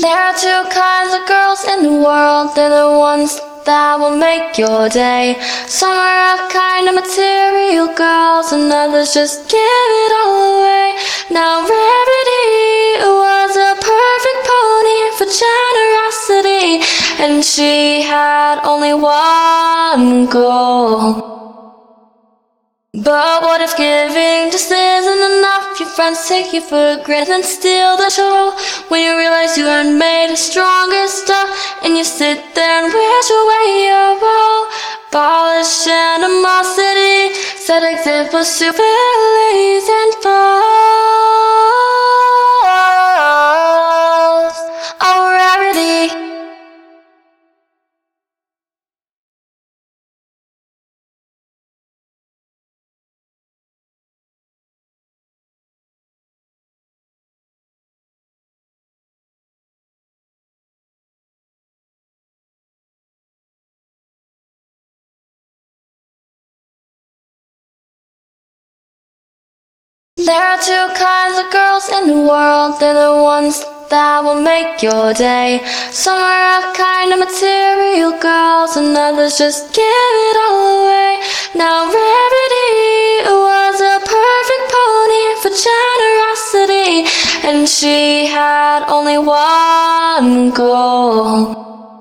There are two kinds of girls in the world. They're the ones that will make your day. Some are a kind of material girls, and others just give it all away. Now Rarity was a perfect pony for generosity, and she had only one goal. But what if giving just isn't enough? Your friends take you for granted and steal the show. When you realize you aren't made of stronger stuff, and you sit there and wish away your woe. Polish animosity, set examples to bullies and foes. Oh, Rarity. There are two kinds of girls in the world. They're the ones that will make your day. Some are a kind of material girls, and others just give it all away. Now Rarity was a perfect pony for generosity, and she had only one goal.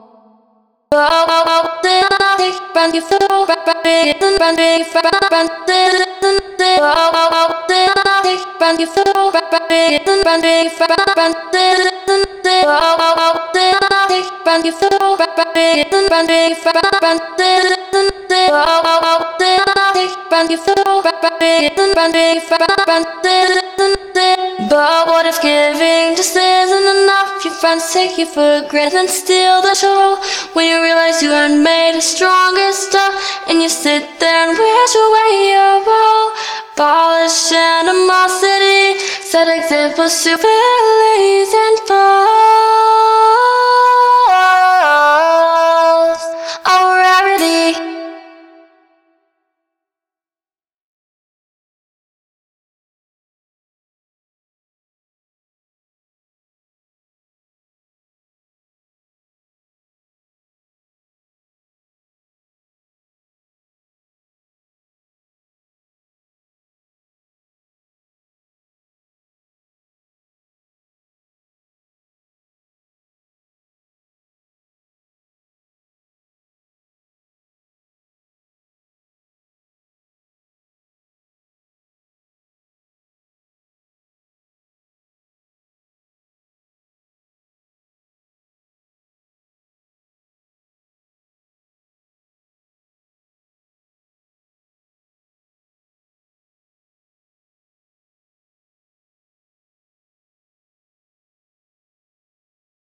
But what if giving just isn't enough? Your friends take you for granted and steal the show. When you realize you aren't made of stronger stuff, and you sit there and wish away your woe. Polish animosity, set examples to bullies and foes.